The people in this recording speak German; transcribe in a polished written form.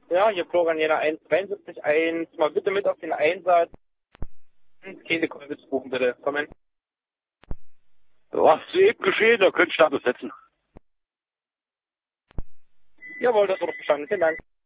Ja, hier Florian Jena 173.1. Mal bitte mit auf den Einsatz. Keine Kolbitz buchen, bitte. Kommen. Was eben geschehen, da könnt ihr Status setzen. Jawohl, das wurde verstanden. Vielen Dank.